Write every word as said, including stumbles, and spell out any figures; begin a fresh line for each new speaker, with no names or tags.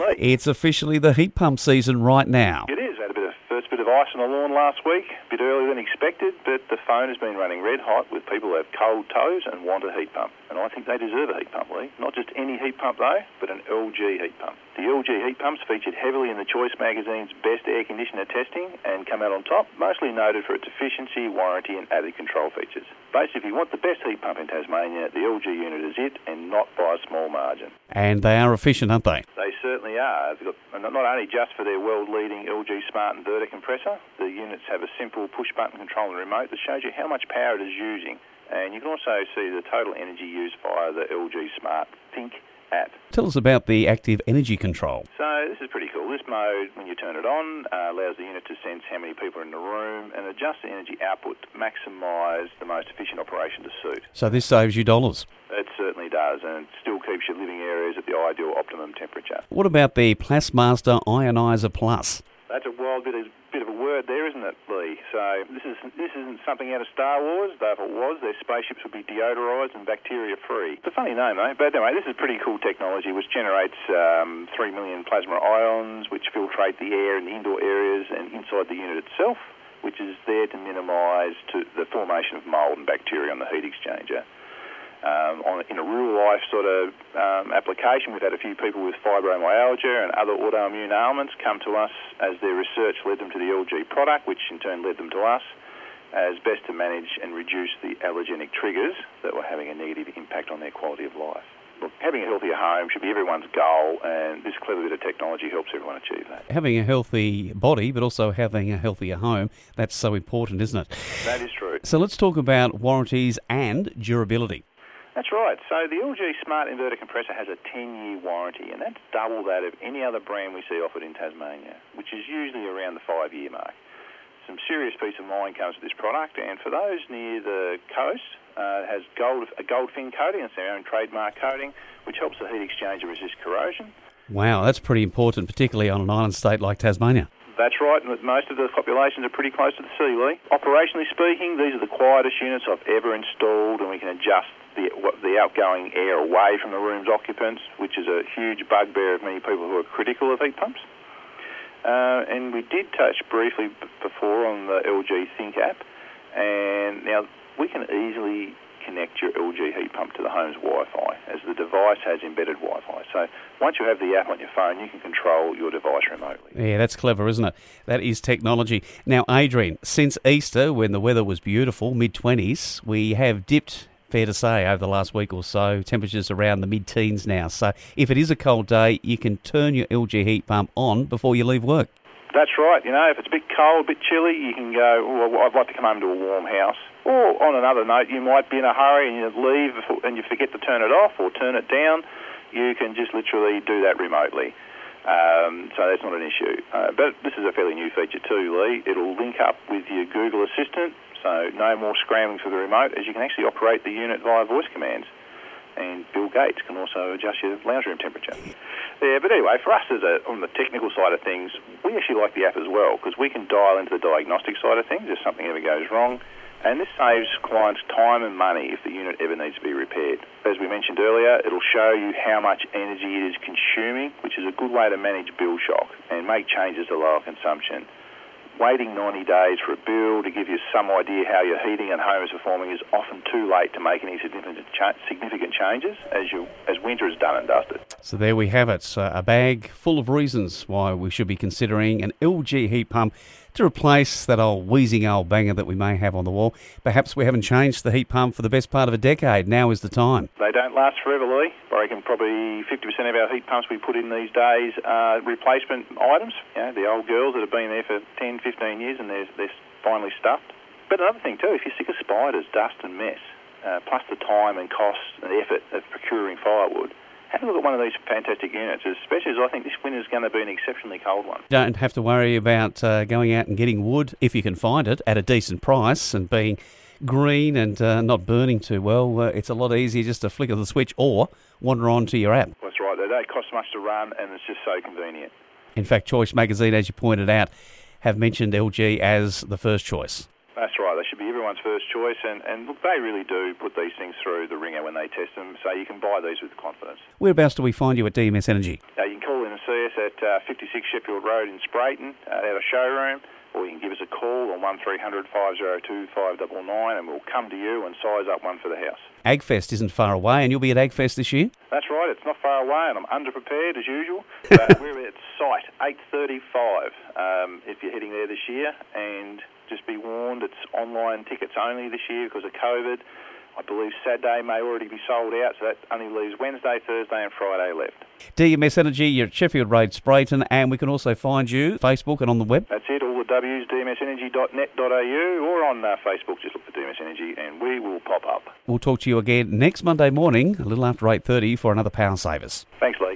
Lee.
It's officially the heat pump season right now.
It is. Had a bit of first bit of ice on the lawn last week, a bit earlier than expected, but the phone has been running red hot with people who have cold toes and want a heat pump. And I think they deserve a heat pump, Lee. Not just any heat pump though, but an L G heat pump. The L G heat pumps featured heavily in the Choice magazine's best air conditioner testing and come out on top, mostly noted for its efficiency, warranty and added control features. Basically, if you want the best heat pump in Tasmania, the L G unit is it, and not by a small margin.
And they are efficient, aren't they?
They certainly are. They've got, not only just for their world-leading L G Smart Inverter compressor, the units have a simple push-button control and remote that shows you how much power it is using. And you can also see the total energy used via the L G Smart Think app.
Tell us about the active energy control.
So this is pretty cool. This mode, when you turn it on, uh, allows the unit to sense how many people are in the room and adjust the energy output to maximise the most efficient operation to suit.
So this saves you dollars.
It certainly does, and it still keeps your living areas at the ideal optimum temperature.
What about the Plasmaster Ionizer Plus?
That's a wild bit of, bit of a word there, isn't it, Lee? So this, is, this isn't something out of Star Wars, though if it was, their spaceships would be deodorised and bacteria-free. It's a funny name, though. But anyway, this is pretty cool technology which generates um, three million plasma ions, which filtrate the air in the indoor areas and inside the unit itself, which is there to minimise to the formation of mould and bacteria on the heat exchanger. Um, on, in a real-life sort of um, application, we've had a few people with fibromyalgia and other autoimmune ailments come to us as their research led them to the L G product, which in turn led them to us as best to manage and reduce the allergenic triggers that were having a negative impact on their quality of life. Look, having a healthier home should be everyone's goal, and this clever bit of technology helps everyone achieve that.
Having a healthy body, but also having a healthier home, that's so important, isn't it?
That is true.
So let's talk about warranties and durability.
That's right. So the L G Smart Inverter Compressor has a ten-year warranty, and that's double that of any other brand we see offered in Tasmania, which is usually around the five-year mark. Some serious peace of mind comes with this product, and for those near the coast, uh, it has gold, a gold fin coating. It's our own trademark coating, which helps the heat exchanger resist corrosion.
Wow, that's pretty important, particularly on an island state like Tasmania.
That's right, and most of the populations are pretty close to the sea, Lee. Operationally speaking, these are the quietest units I've ever installed, and we can adjust the, the outgoing air away from the room's occupants, which is a huge bugbear of many people who are critical of heat pumps. Uh, and we did touch briefly b- before on the L G Think app, and now we can easily connect your L G heat pump to the home's Wi-Fi, as the device has embedded Wi-Fi. So once you have the app on your phone, you can control your device remotely.
Yeah, that's clever, isn't it? That is technology. Now, Adrian, since Easter, when the weather was beautiful, mid-twenties, we have dipped, fair to say, over the last week or so, temperatures around the mid-teens now. So if it is a cold day, you can turn your L G heat pump on before you leave work.
That's right. You know, if it's a bit cold, a bit chilly, you can go, oh, I'd like to come home to a warm house. Or on another note, you might be in a hurry and you leave and you forget to turn it off or turn it down. You can just literally do that remotely. Um, so that's not an issue. Uh, but this is a fairly new feature too, Lee. It'll link up with your Google Assistant, so no more scrambling for the remote, as you can actually operate the unit via voice commands. And Bill Gates can also adjust your lounge room temperature. Yeah, but anyway, for us as a, on the technical side of things, we actually like the app as well, because we can dial into the diagnostic side of things if something ever goes wrong. And this saves clients time and money if the unit ever needs to be repaired. As we mentioned earlier, it'll show you how much energy it is consuming, which is a good way to manage bill shock and make changes to lower consumption. Waiting ninety days for a bill to give you some idea how your heating and home is performing is often too late to make any significant cha- significant changes as you as winter is done and dusted.
So there we have it, uh, a bag full of reasons why we should be considering an L G heat pump to replace that old wheezing old banger that we may have on the wall. Perhaps we haven't changed the heat pump for the best part of a decade. Now is the time.
They don't last forever, Lee. I reckon probably fifty percent of our heat pumps we put in these days are replacement items. You know, the old girls that have been there for ten, fifteen years and they're, they're finally stuffed. But another thing too, if you're sick of spiders, dust and mess, uh, plus the time and cost and effort of procuring firewood, have a look at one of these fantastic units, especially as I think this winter is going to be an exceptionally cold one.
Don't have to worry about uh, going out and getting wood, if you can find it, at a decent price and being green and uh, not burning too well. Uh, it's a lot easier just to flick of the switch or wander onto your app.
That's right. They don't cost much to run and it's just so convenient.
In fact, Choice Magazine, as you pointed out, have mentioned L G as the first choice.
That's right. They should be everyone's first choice. And, and look, they really do put these things through the ringer when they test them, so you can buy these with confidence.
Whereabouts do we find you at D M S Energy?
Uh, you can call in and see us uh, fifty-six Sheffield Road in Sprayton uh, at a showroom, or you can give us a call on one three hundred, five oh two, five nine nine, and we'll come to you and size up one for the house.
AgFest isn't far away, and you'll be at AgFest this year?
That's right, it's not far away, and I'm underprepared as usual. Uh, we're at site eight thirty-five um, if you're heading there this year, and just be warned, it's online tickets only this year because of COVID. I believe Saturday may already be sold out, so that only leaves Wednesday, Thursday and Friday left. D M S
Energy, you're at Sheffield Road, Sprayton, and we can also find you Facebook and on the web.
That's it, all the W's, d m s energy dot net dot a u, or on uh, Facebook, just look for D M S Energy and we will pop up.
We'll talk to you again next Monday morning, a little after eight thirty, for another Power Savers.
Thanks, Lee.